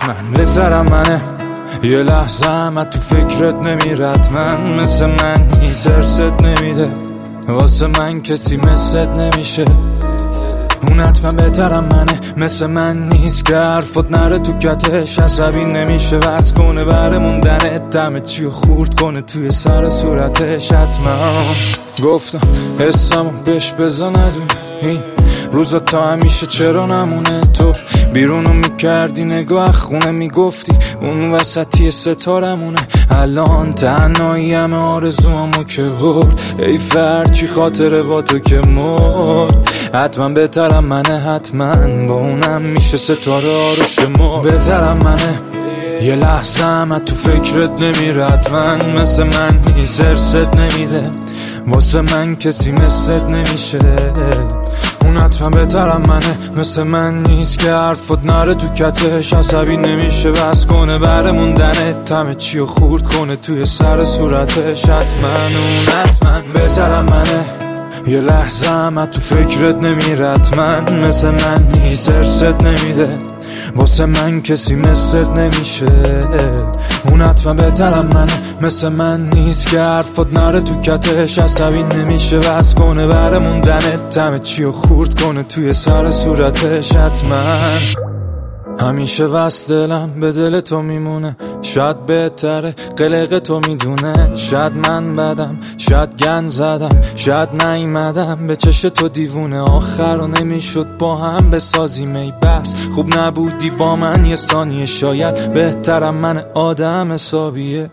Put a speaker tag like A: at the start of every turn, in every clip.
A: حتما بهترم منه. یه لحظه هم تو فکرت نمیرد من مثل من نیست، ارست نمیده واسه من کسی مثلت نمیشه. اون حتما بهترم منه، مثل من نیست که حرفت نره تو کتش، عصبی نمیشه وز کنه بره موندنت، دمه چیو خورد کنه توی سر صورتش. حتما گفتم حسمو بهش بزا ندونه، این روزا تا همیشه چرا نمونه. تو بیرونو میکردی نگاه خونه میگفتی اون وسطی ستارمونه، الان تنهایی همه آرزوامو که برد، ای فرچی خاطره با تو که مرد. حتما بهترم منه، حتما با اونم میشه ستاره ها رو شمرد. بهترم منه، یه لحظه هم تو فکرت نمیرد من مثل من نیست، ارست نمیده واسه من کسی مثلت نمیشه. اون حتما بهترم منه، مثل من نیست که حرفت نره تو کتش، عصبی نمیشه بس کنه بره موندنت، همه چیو خورد کنه توی سر صورتش. حتما اون حتما بهترم منه، یه لحظه هم تو فکرت نمیرد من مثل من نیست، ارست نمیده واسه من کسی مثلت نمیشه. اون حتما بهترم منه، مثل من نیست که حرفت نره تو کتش، عصبی نمیشه بس کنه بره موندنت، همه چیو خورد کنه توی سر صورتش. حتما همیشه وست دلم به دل تو میمونه، شاید بهتره قلق تو میدونه، شاید من بدم شاید گن زدم شاید نیومدم به چش تو دیوونه، آخر رو نمیشد با هم بسازیم ای بس خوب نبودی با من یه ثانیه، شاید بهترم من آدم حسابیه.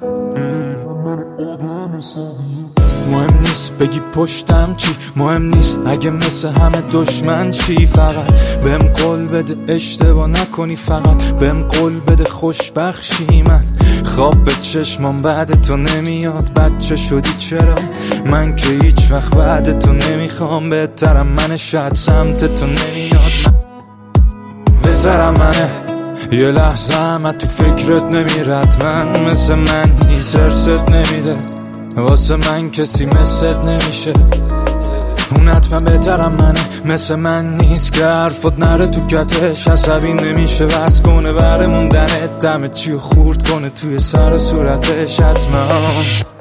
A: مهم نیست بگی پشتم چی، مهم نیست اگه مثل همه دشمن چی، فقط بهم قول بده اشتباه نکنی، فقط بهم قول بده خوشبخشی. من خواب به چشمام بعد تو نمیاد، بچه شدی چرا من که هیچ وقت بعد تو نمیخوام. بهترم منه، شاید سمت تو نمیاد، بهترم منه، یه لحظه هم تو فکرت نمیرد من مثل من نیست، ارست نمیده واسه من کسی مثلت نمیشه. اون حتما بهترم منه، مثل من نیست که حرفت نره تو کتش، عصبی نمیشه بس کنه بره موندنت، دمه چیو خورد کنه توی سر صورتش. حتما